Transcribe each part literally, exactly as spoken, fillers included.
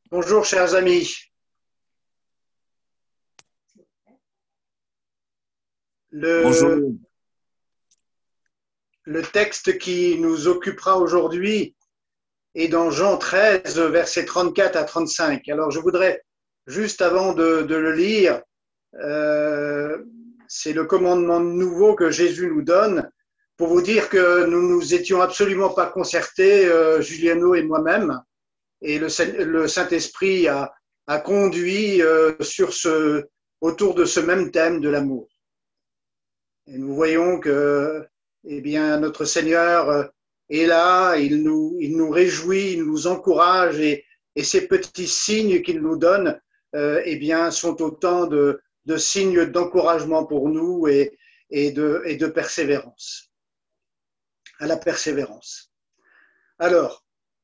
Bonjour chers amis. Le, Bonjour. le texte qui nous occupera aujourd'hui est dans Jean treize, versets trente-quatre à trente-cinq. Alors je voudrais, juste avant de, de le lire, euh, c'est le commandement nouveau que Jésus nous donne pour vous dire que nous nous étions absolument pas concertés, euh, Juliano et moi-même, et le, le Saint-Esprit a, a conduit euh, sur ce, autour de ce même thème de l'amour. Et nous voyons que, eh bien, notre Seigneur est là, il nous, il nous réjouit, il nous encourage et, et ces petits signes qu'il nous donne, euh, eh bien, sont autant de, de signes d'encouragement pour nous et, et, de, et de persévérance, à la persévérance. Alors,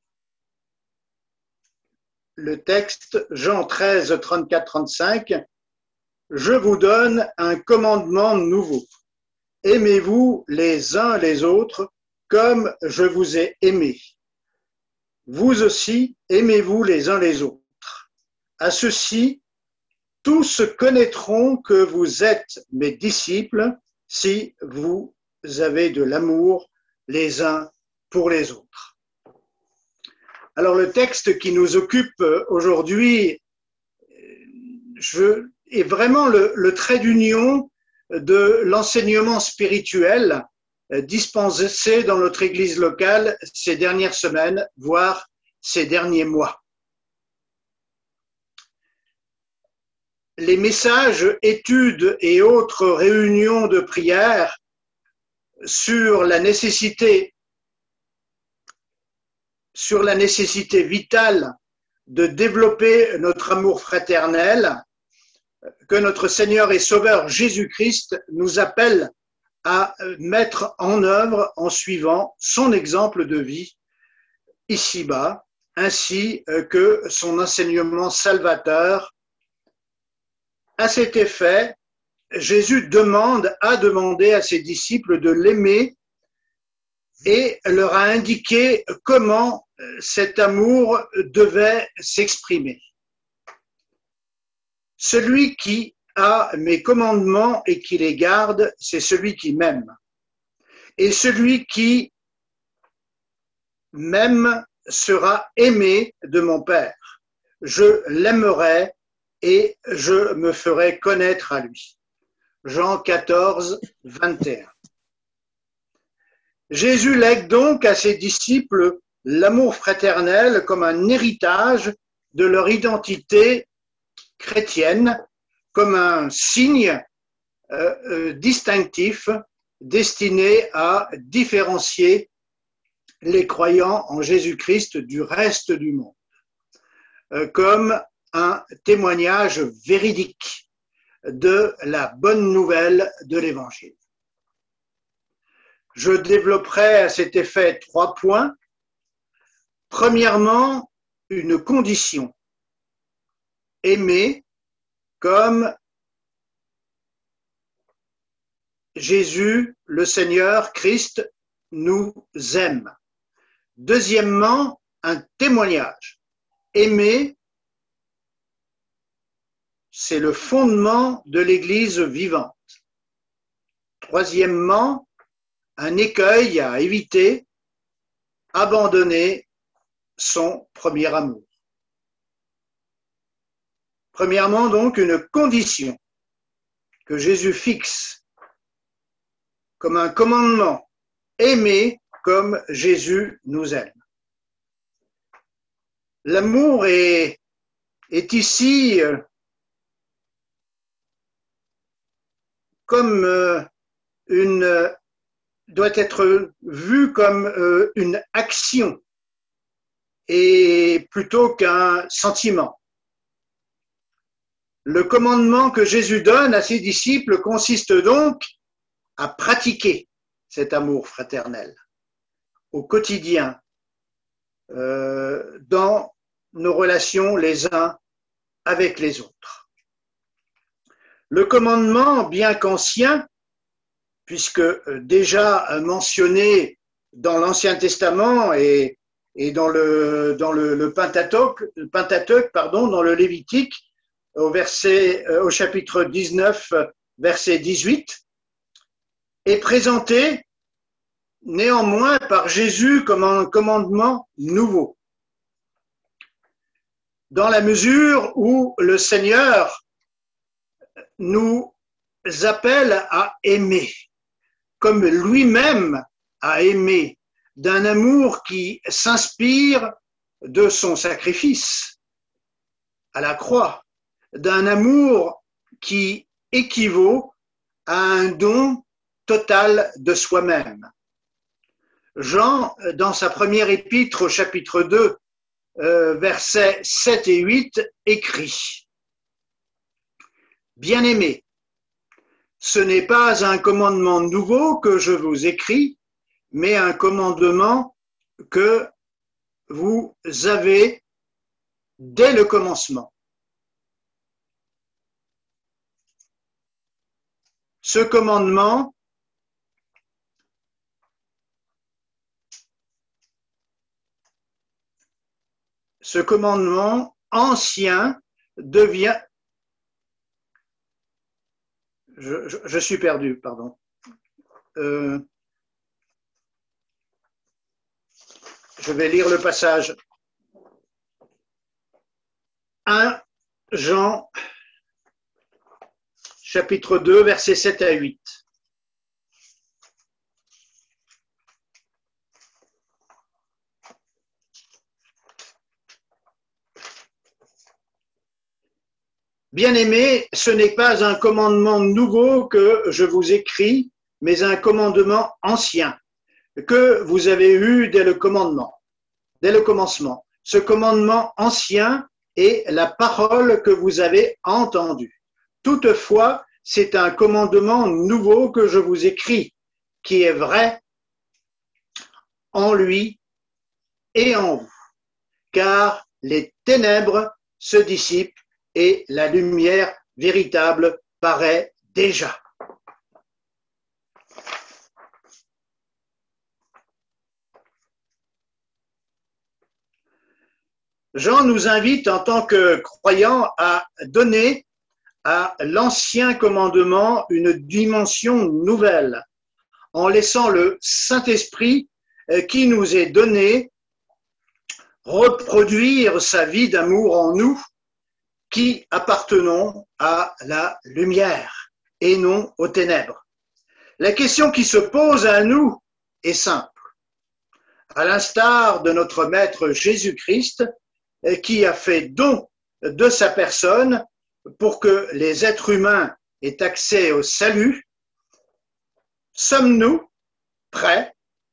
le texte, Jean treize, trente-quatre, trente-cinq, je vous donne un commandement nouveau. Aimez-vous les uns les autres comme je vous ai aimé. Vous aussi, aimez-vous les uns les autres. À ceci, tous connaîtront que vous êtes mes disciples si vous avez de l'amour les uns pour les autres. Alors le texte qui nous occupe aujourd'hui je, est vraiment le, le trait d'union de l'enseignement spirituel dispensé dans notre église locale ces dernières semaines, voire ces derniers mois. Les messages, études et autres réunions de prière sur la nécessité, sur la nécessité vitale de développer notre amour fraternel, que notre Seigneur et Sauveur Jésus-Christ nous appelle à mettre en œuvre en suivant son exemple de vie ici-bas, ainsi que son enseignement salvateur. À cet effet, Jésus demande, a demandé à ses disciples de l'aimer et leur a indiqué comment cet amour devait s'exprimer. Celui qui a mes commandements et qui les garde, c'est celui qui m'aime. Et celui qui m'aime sera aimé de mon Père. Je l'aimerai et je me ferai connaître à lui. Jean quatorze, vingt et un. Jésus lègue donc à ses disciples l'amour fraternel comme un héritage de leur identité chrétienne, comme un signe euh, euh, distinctif destiné à différencier les croyants en Jésus-Christ du reste du monde, euh, comme un témoignage véridique de la bonne nouvelle de l'Évangile. Je développerai à cet effet trois points. Premièrement, une condition. Aimer comme Jésus, le Seigneur, Christ, nous aime. Deuxièmement, un témoignage. Aimer, c'est le fondement de l'Église vivante. Troisièmement, un écueil à éviter, abandonner son premier amour. Premièrement, donc, une condition que Jésus fixe comme un commandement, aimer comme Jésus nous aime. L'amour est, est ici comme une, doit être vu comme une action et plutôt qu'un sentiment. Le commandement que Jésus donne à ses disciples consiste donc à pratiquer cet amour fraternel au quotidien, euh, dans nos relations les uns avec les autres. Le commandement, bien qu'ancien, puisque déjà mentionné dans l'Ancien Testament et, Et dans le, dans le, le Pentateuque, le Pentateuque, pardon, dans le Lévitique, au, verset, au chapitre dix-neuf, verset dix-huit, est présenté néanmoins par Jésus comme un commandement nouveau. Dans la mesure où le Seigneur nous appelle à aimer, comme lui-même a aimé, d'un amour qui s'inspire de son sacrifice à la croix, d'un amour qui équivaut à un don total de soi-même. Jean, dans sa première épître au chapitre deux, euh, versets sept et huit, écrit « Bien-aimés, ce n'est pas un commandement nouveau que je vous écris, mais un commandement que vous avez dès le commencement. Ce commandement ce commandement ancien devient... Je, je, je suis perdu, pardon. Euh, je vais lire le passage. un Jean, chapitre deux, versets sept à huit. Bien-aimés, ce n'est pas un commandement nouveau que je vous écris, mais un commandement ancien que vous avez eu dès le commandement, dès le commencement. Ce commandement ancien est la parole que vous avez entendue. Toutefois, c'est un commandement nouveau que je vous écris, qui est vrai en lui et en vous, car les ténèbres se dissipent et la lumière véritable paraît déjà. Jean nous invite en tant que croyants à donner à l'ancien commandement une dimension nouvelle, en laissant le Saint-Esprit qui nous est donné reproduire sa vie d'amour en nous, qui appartenons à la lumière et non aux ténèbres. La question qui se pose à nous est simple. À l'instar de notre Maître Jésus-Christ, qui a fait don de sa personne pour que les êtres humains aient accès au salut, sommes-nous prêts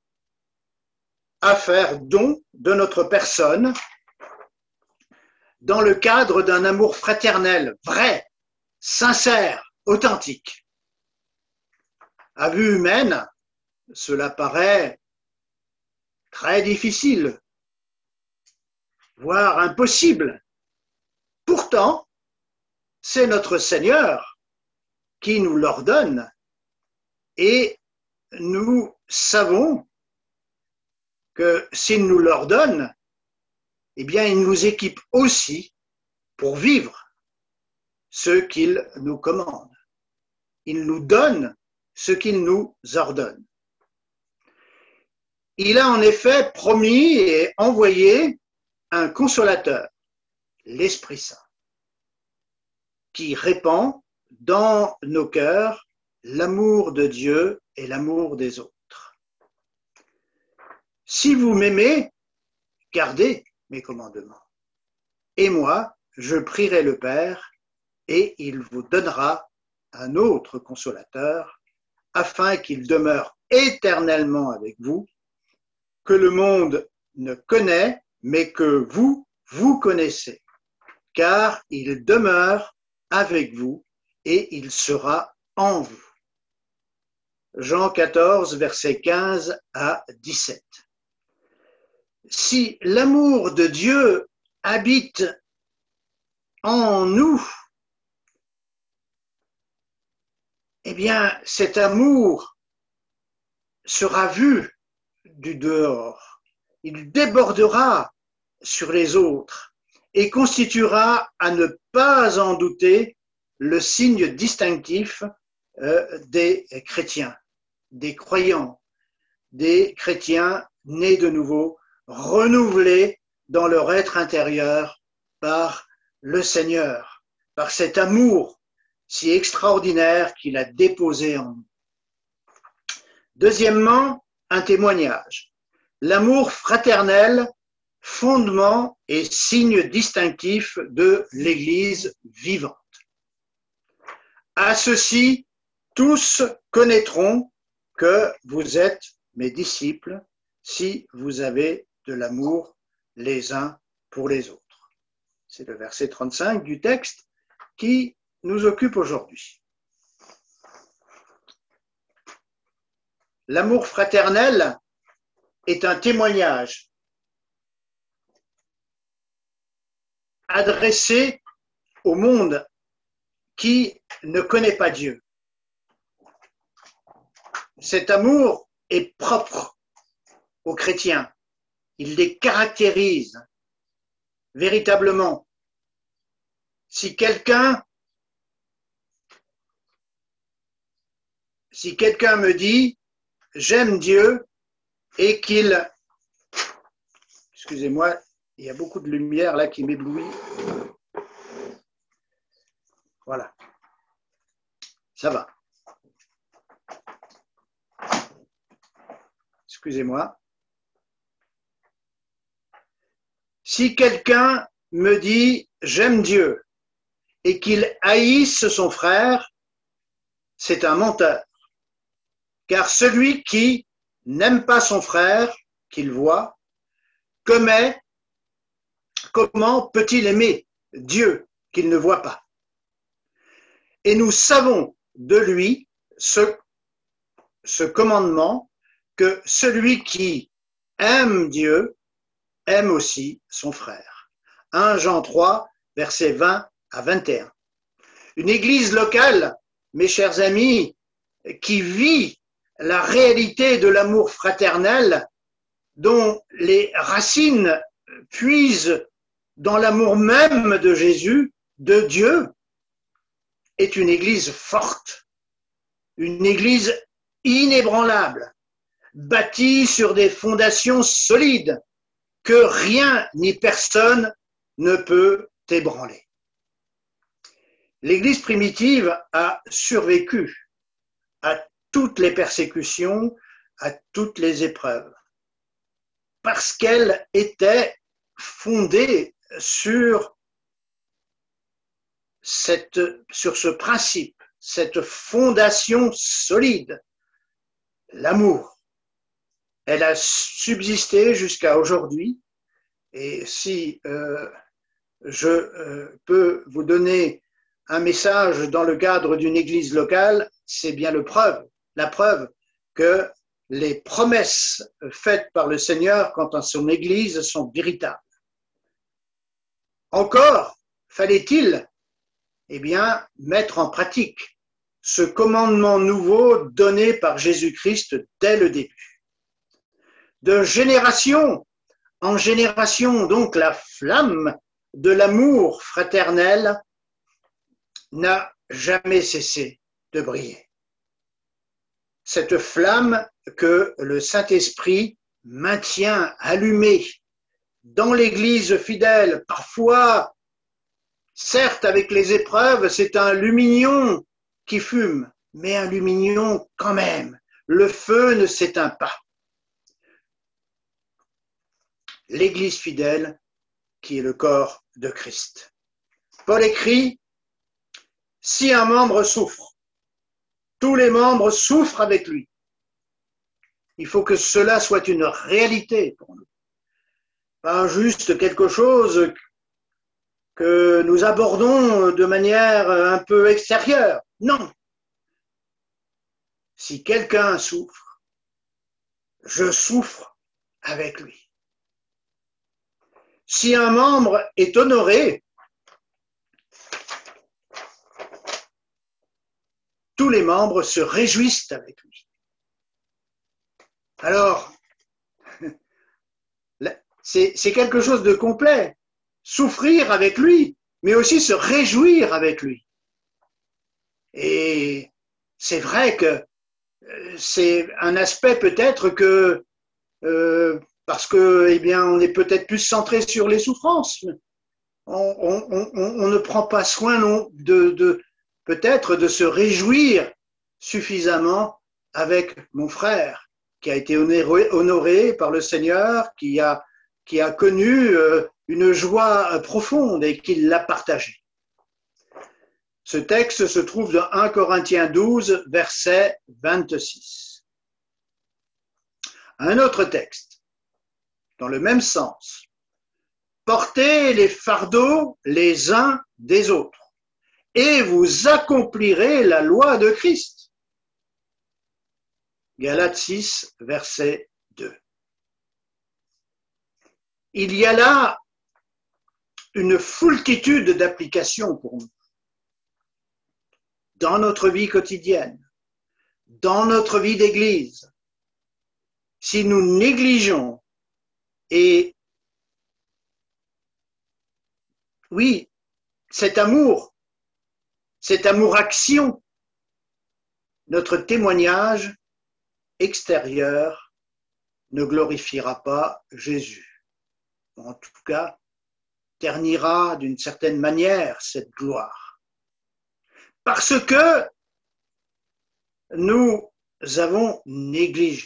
à faire don de notre personne dans le cadre d'un amour fraternel, vrai, sincère, authentique? À vue humaine, cela paraît très difficile, voire impossible. Pourtant, c'est notre Seigneur qui nous l'ordonne et nous savons que s'il nous l'ordonne, eh bien, il nous équipe aussi pour vivre ce qu'il nous commande. Il nous donne ce qu'il nous ordonne. Il a en effet promis et envoyé un consolateur, l'Esprit Saint, qui répand dans nos cœurs l'amour de Dieu et l'amour des autres. Si vous m'aimez, gardez mes commandements. Et moi, je prierai le Père, et il vous donnera un autre consolateur, afin qu'il demeure éternellement avec vous, que le monde ne connaît, mais que vous, vous connaissez, car il demeure avec vous et il sera en vous. Jean quatorze, versets quinze à dix-sept. Si l'amour de Dieu habite en nous, eh bien, cet amour sera vu du dehors. il débordera sur les autres et constituera, à ne pas en douter, le signe distinctif euh, des chrétiens, des croyants, des chrétiens nés de nouveau, renouvelés dans leur être intérieur par le Seigneur, par cet amour si extraordinaire qu'il a déposé en nous. Deuxièmement, un témoignage. L'amour fraternel, fondement et signe distinctif de l'Église vivante. À ceci, tous connaîtront que vous êtes mes disciples si vous avez de l'amour les uns pour les autres. C'est le verset trente-cinq du texte qui nous occupe aujourd'hui. L'amour fraternel est un témoignage adressé au monde qui ne connaît pas Dieu. Cet amour est propre aux chrétiens. Il les caractérise véritablement. Si quelqu'un si quelqu'un me dit j'aime Dieu et qu'il, excusez-moi, il y a beaucoup de lumière là qui m'éblouit. Voilà, ça va. Excusez-moi. Si quelqu'un me dit j'aime Dieu et qu'il haïsse son frère, c'est un menteur. Car celui qui n'aime pas son frère, qu'il voit, commet, comment peut-il aimer Dieu qu'il ne voit pas? Et nous savons de lui ce, ce commandement que celui qui aime Dieu aime aussi son frère. premier Jean trois, versets vingt à vingt et un. Une église locale, mes chers amis, qui vit la réalité de l'amour fraternel dont les racines puisent dans l'amour même de Jésus, de Dieu, est une église forte, une église inébranlable, bâtie sur des fondations solides que rien ni personne ne peut ébranler. L'église primitive a survécu à toutes les persécutions, à toutes les épreuves, parce qu'elle était fondée sur, cette, sur ce principe, cette fondation solide, l'amour. Elle a subsisté jusqu'à aujourd'hui, et si euh, je euh, peux vous donner un message dans le cadre d'une église locale, c'est bien le preuve, la preuve que les promesses faites par le Seigneur quant à son église sont véritables. Encore fallait-il, eh bien, mettre en pratique ce commandement nouveau donné par Jésus-Christ dès le début. De génération en génération, donc, la flamme de l'amour fraternel n'a jamais cessé de briller. Cette flamme que le Saint-Esprit maintient allumée dans l'Église fidèle, parfois, certes avec les épreuves, c'est un lumignon qui fume, mais un lumignon quand même. Le feu ne s'éteint pas. L'Église fidèle qui est le corps de Christ. Paul écrit, si un membre souffre, tous les membres souffrent avec lui. Il faut que cela soit une réalité pour nous. Pas juste quelque chose que nous abordons de manière un peu extérieure. Non. Si quelqu'un souffre, je souffre avec lui. Si un membre est honoré, tous les membres se réjouissent avec lui. Alors, c'est quelque chose de complet. Souffrir avec lui, mais aussi se réjouir avec lui. Et c'est vrai que c'est un aspect peut-être que, euh, parce que, eh bien, on est peut-être plus centré sur les souffrances. On, on, on, on ne prend pas soin non, de, de peut-être de se réjouir suffisamment avec mon frère qui a été honoré, honoré par le Seigneur, qui a, qui a connu euh, une joie profonde et qui l'a partagée. Ce texte se trouve dans un Corinthiens douze, verset vingt-six. Un autre texte, dans le même sens. Portez les fardeaux les uns des autres, et vous accomplirez la loi de Christ. Galates six, verset deux. Il y a là une foultitude d'applications pour nous. Dans notre vie quotidienne, dans notre vie d'église, si nous négligeons et oui, cet amour, cet amour-action, notre témoignage extérieur ne glorifiera pas Jésus. En tout cas, ternira d'une certaine manière cette gloire. Parce que nous avons négligé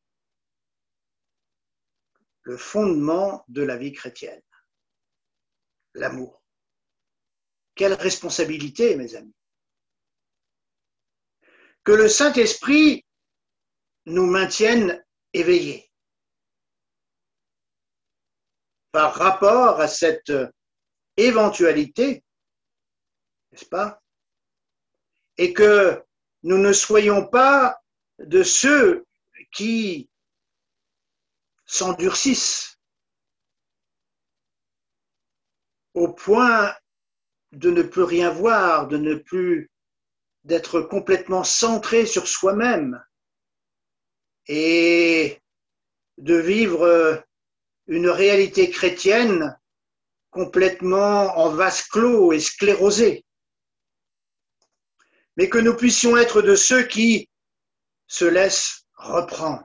le fondement de la vie chrétienne, l'amour. Quelle responsabilité, mes amis. Que le Saint-Esprit nous maintienne éveillés par rapport à cette éventualité, n'est-ce pas? Et que nous ne soyons pas de ceux qui s'endurcissent au point de ne plus rien voir, de ne plus d'être complètement centré sur soi-même et de vivre une réalité chrétienne complètement en vase clos et sclérosée. Mais que nous puissions être de ceux qui se laissent reprendre.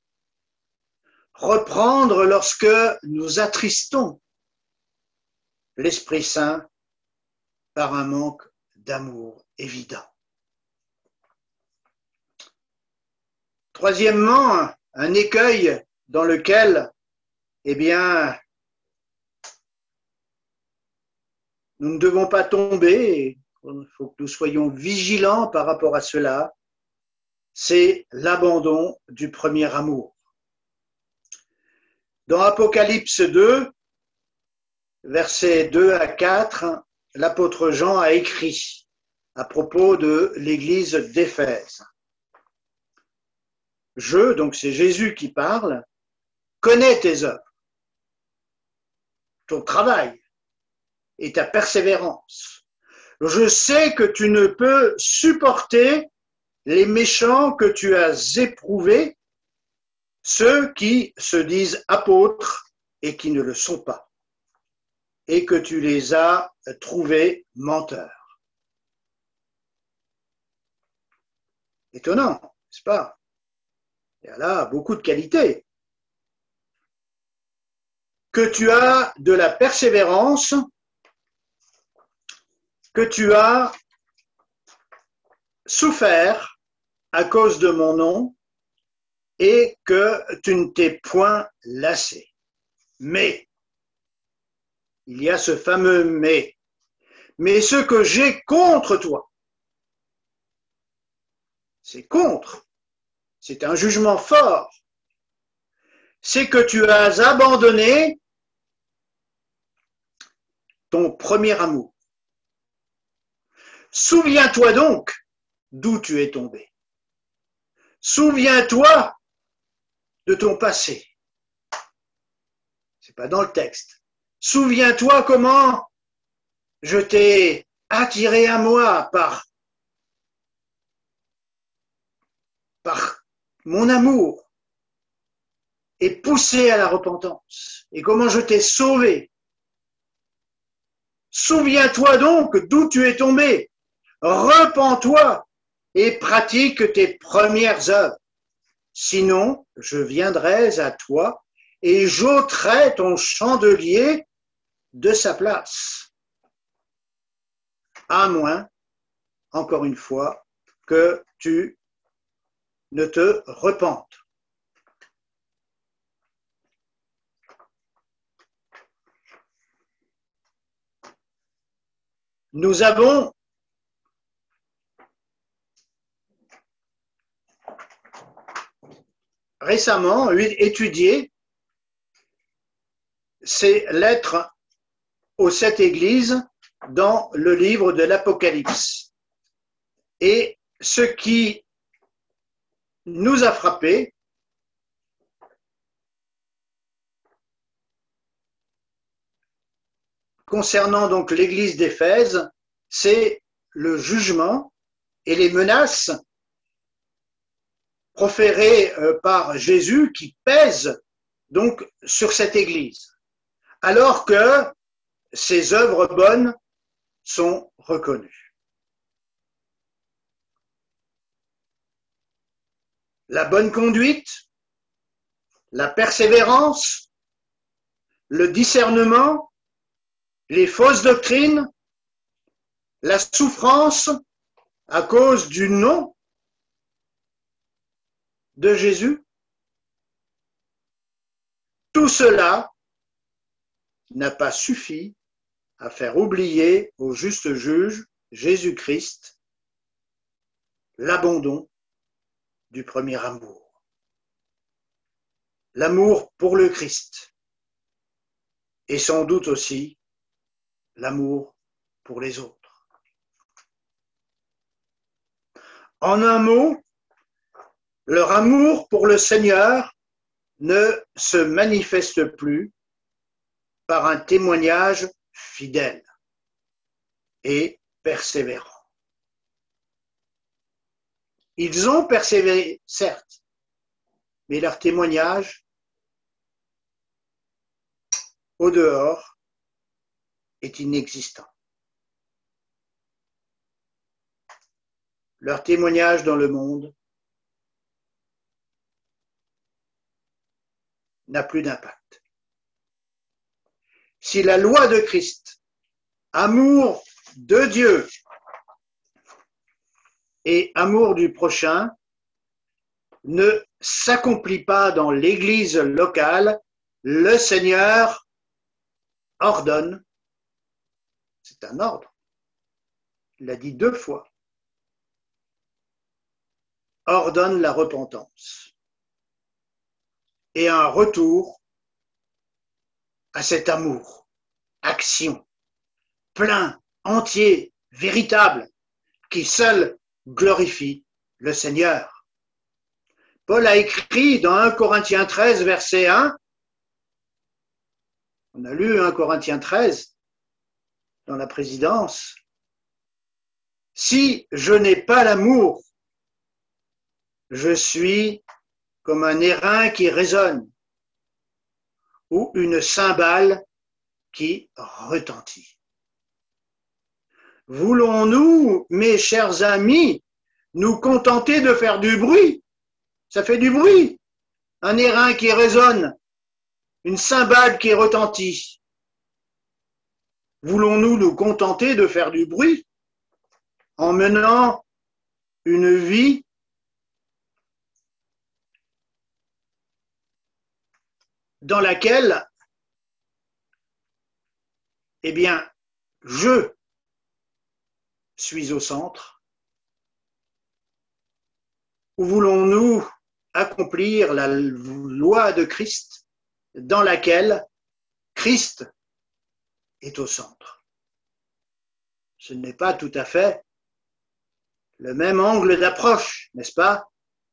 Reprendre lorsque nous attristons l'Esprit Saint par un manque d'amour évident. Troisièmement, un écueil dans lequel, eh bien, nous ne devons pas tomber, il faut que nous soyons vigilants par rapport à cela, c'est l'abandon du premier amour. Dans Apocalypse deux, versets deux à quatre, l'apôtre Jean a écrit à propos de l'église d'Éphèse. Je, donc c'est Jésus qui parle, connais tes œuvres, ton travail et ta persévérance. Je sais que tu ne peux supporter les méchants que tu as éprouvés, ceux qui se disent apôtres et qui ne le sont pas, et que tu les as trouvés menteurs. Étonnant, n'est-ce pas? Il y a là beaucoup de qualités. Que tu as de la persévérance, que tu as souffert à cause de mon nom et que tu ne t'es point lassé. Mais, il y a ce fameux mais, mais ce que j'ai contre toi, c'est contre, c'est un jugement fort, c'est que tu as abandonné ton premier amour. Souviens-toi donc d'où tu es tombé. Souviens-toi de ton passé. C'est pas dans le texte. Souviens-toi comment je t'ai attiré à moi par, par mon amour. et poussé à la repentance, et comment je t'ai sauvé. Souviens-toi donc d'où tu es tombé. Repens-toi et pratique tes premières œuvres. Sinon, je viendrai à toi et j'ôterai ton chandelier de sa place. À moins, encore une fois, que tu ne te repentes. Nous avons récemment étudié ces lettres aux sept églises dans le livre de l'Apocalypse. Et ce qui nous a frappé, concernant donc l'église d'Éphèse, c'est le jugement et les menaces proférées par Jésus qui pèsent donc sur cette église, alors que ses œuvres bonnes sont reconnues. La bonne conduite, la persévérance, le discernement, les fausses doctrines, la souffrance à cause du nom de Jésus, tout cela n'a pas suffi à faire oublier au juste juge Jésus-Christ l'abandon du premier amour. L'amour pour le Christ et sans doute aussi l'amour pour les autres. En un mot, leur amour pour le Seigneur ne se manifeste plus par un témoignage fidèle et persévérant. Ils ont persévéré, certes, mais leur témoignage au dehors est inexistant. Leur témoignage dans le monde n'a plus d'impact. Si la loi de Christ, amour de Dieu et amour du prochain, ne s'accomplit pas dans l'église locale, le Seigneur ordonne, c'est un ordre, il l'a dit deux fois, ordonne la repentance et un retour à cet amour, action, plein, entier, véritable, qui seul glorifie le Seigneur. Paul a écrit dans un Corinthiens treize, verset un, on a lu un Corinthiens treize dans la présidence, si je n'ai pas l'amour, je suis comme un airain qui résonne ou une cymbale qui retentit. Voulons-nous, mes chers amis, nous contenter de faire du bruit? Ça fait du bruit. Un airain qui résonne, une cymbale qui retentit. Voulons-nous nous contenter de faire du bruit en menant une vie dans laquelle, eh bien, je suis au centre? Ou voulons-nous accomplir la loi de Christ dans laquelle Christ est au centre? Ce n'est pas tout à fait le même angle d'approche, n'est-ce pas?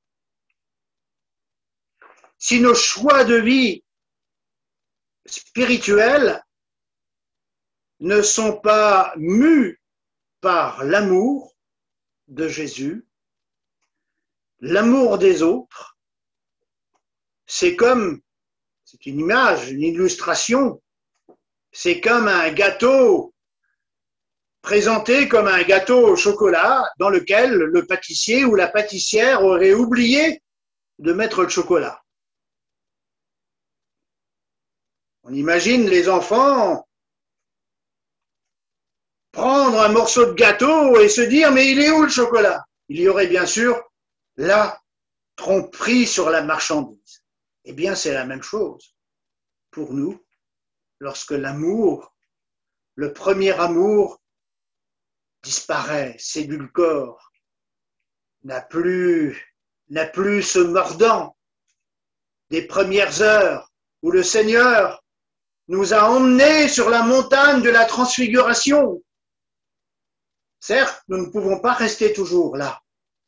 Si nos choix de vie spirituels ne sont pas mus par l'amour de Jésus, l'amour des autres, c'est comme c'est une image, une illustration. C'est comme un gâteau présenté comme un gâteau au chocolat dans lequel le pâtissier ou la pâtissière aurait oublié de mettre le chocolat. On imagine les enfants prendre un morceau de gâteau et se dire « mais il est où le chocolat ?» Il y aurait bien sûr la tromperie sur la marchandise. Eh bien, c'est la même chose pour nous lorsque l'amour, le premier amour, disparaît, s'édulcore, n'a plus, n'a plus ce mordant des premières heures où le Seigneur nous a emmenés sur la montagne de la transfiguration. Certes, nous ne pouvons pas rester toujours là.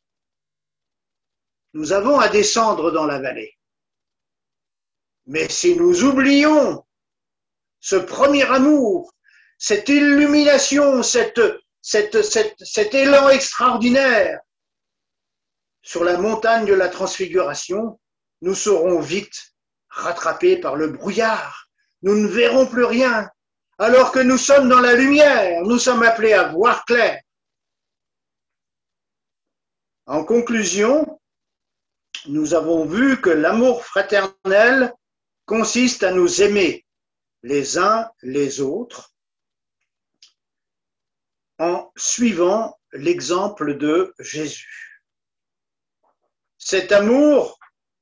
Nous avons à descendre dans la vallée. Mais si nous oublions ce premier amour, cette illumination, cette, cette, cette, cet élan extraordinaire sur la montagne de la transfiguration, nous serons vite rattrapés par le brouillard. Nous ne verrons plus rien, alors que nous sommes dans la lumière, nous sommes appelés à voir clair. En conclusion, nous avons vu que l'amour fraternel consiste à nous aimer les uns les autres en suivant l'exemple de Jésus. Cet amour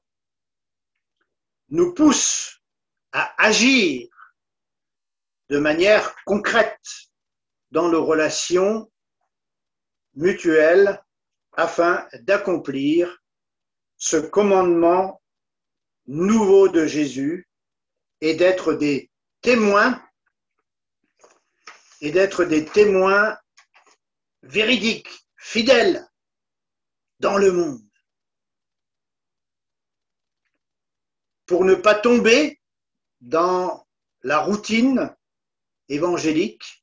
nous pousse à agir de manière concrète dans nos relations mutuelles afin d'accomplir ce commandement nouveau de Jésus et d'être des témoins et d'être des témoins véridiques, fidèles dans le monde. Pour ne pas tomber dans la routine évangélique,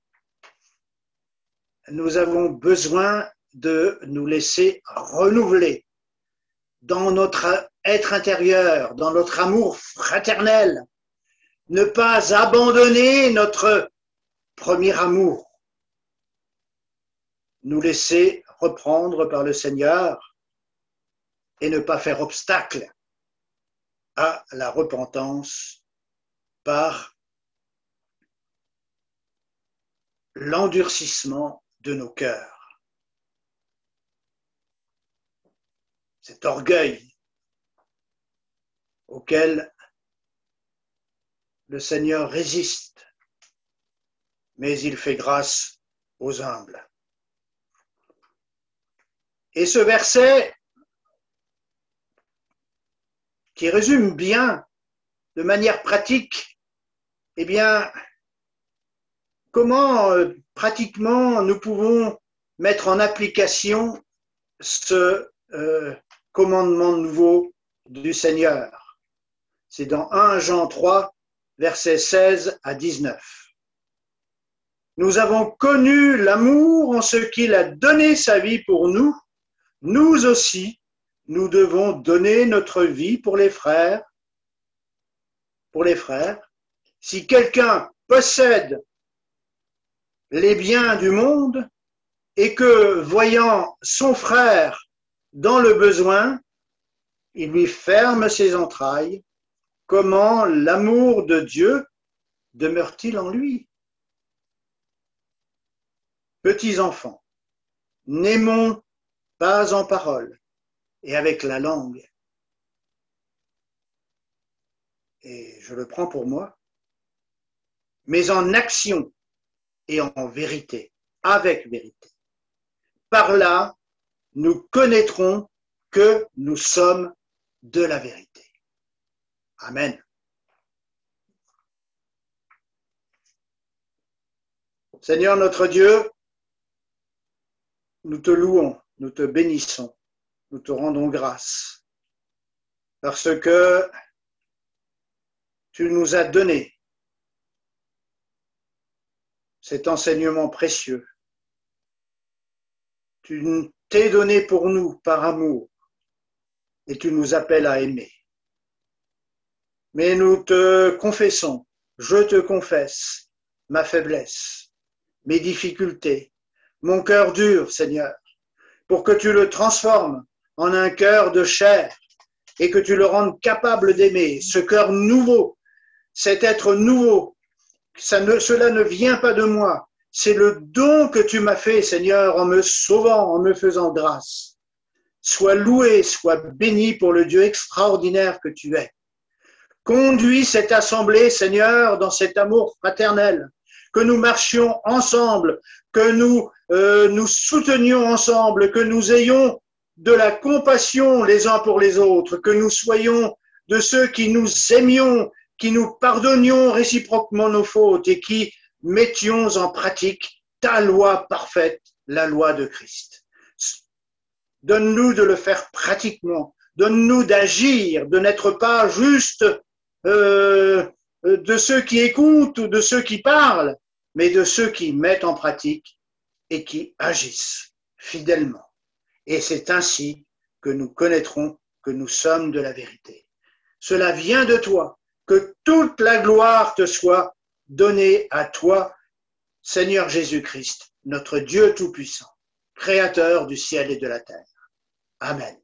nous avons besoin de nous laisser renouveler dans notre être intérieur, dans notre amour fraternel, ne pas abandonner notre premier amour, nous laisser reprendre par le Seigneur et ne pas faire obstacle à la repentance par l'endurcissement de nos cœurs. Cet orgueil auquel le Seigneur résiste, mais il fait grâce aux humbles. Et ce verset qui résume bien, de manière pratique, eh bien, comment euh, pratiquement nous pouvons mettre en application ce euh, commandement nouveau du Seigneur. C'est dans premier Jean trois, versets seize à dix-neuf. Nous avons connu l'amour en ce qu'il a donné sa vie pour nous. Nous aussi, nous devons donner notre vie pour les frères. Pour les frères. Si quelqu'un possède les biens du monde et que, voyant son frère dans le besoin, il lui ferme ses entrailles, comment l'amour de Dieu demeure-t-il en lui? Petits enfants, n'aimons pas en parole et avec la langue. Et je le prends pour moi, mais en action et en vérité, avec vérité. Par là, nous connaîtrons que nous sommes de la vérité. Amen. Seigneur notre Dieu, nous te louons, nous te bénissons, nous te rendons grâce, parce que tu nous as donné cet enseignement précieux. Tu t'es donné pour nous par amour et tu nous appelles à aimer. mais nous te confessons, je te confesse ma faiblesse, mes difficultés, mon cœur dur, Seigneur, pour que tu le transformes en un cœur de chair et que tu le rendes capable d'aimer, ce cœur nouveau, cet être nouveau. Ça ne, cela ne vient pas de moi, c'est le don que tu m'as fait, Seigneur, en me sauvant, en me faisant grâce. Sois loué, sois béni pour le Dieu extraordinaire que tu es. Conduis cette assemblée, Seigneur, dans cet amour fraternel, que nous marchions ensemble, que nous euh, nous soutenions ensemble, que nous ayons de la compassion les uns pour les autres, que nous soyons de ceux qui nous aimions, qui nous pardonnions réciproquement nos fautes et qui mettions en pratique ta loi parfaite, la loi de Christ. Donne-nous de le faire pratiquement, donne-nous d'agir, de n'être pas juste euh, de ceux qui écoutent ou de ceux qui parlent, mais de ceux qui mettent en pratique et qui agissent fidèlement. Et c'est ainsi que nous connaîtrons que nous sommes de la vérité. Cela vient de toi, que toute la gloire te soit donnée à toi, Seigneur Jésus-Christ, notre Dieu Tout-Puissant, Créateur du ciel et de la terre. Amen.